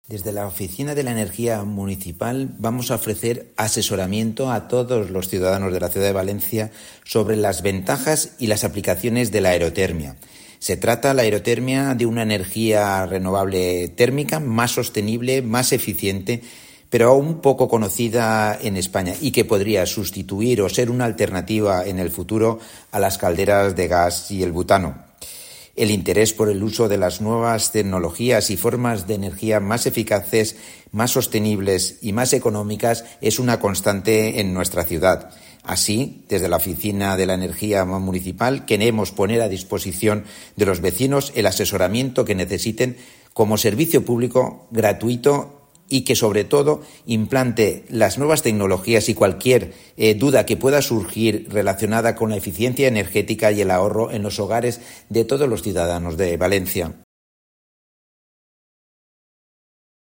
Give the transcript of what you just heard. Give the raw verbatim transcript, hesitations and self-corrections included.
Desde la Oficina de la Energía Municipal vamos a ofrecer asesoramiento a todos los ciudadanos de la ciudad de Valencia sobre las ventajas y las aplicaciones de la aerotermia. Se trata la aerotermia de una energía renovable térmica más sostenible, más eficiente, pero aún poco conocida en España y que podría sustituir o ser una alternativa en el futuro a las calderas de gas y el butano. El interés por el uso de las nuevas tecnologías y formas de energía más eficaces, más sostenibles y más económicas es una constante en nuestra ciudad. Así, desde la Oficina de la Energía Municipal, queremos poner a disposición de los vecinos el asesoramiento que necesiten como servicio público gratuito y que, sobre todo, implante las nuevas tecnologías y cualquier eh, duda que pueda surgir relacionada con la eficiencia energética y el ahorro en los hogares de todos los ciudadanos de Valencia.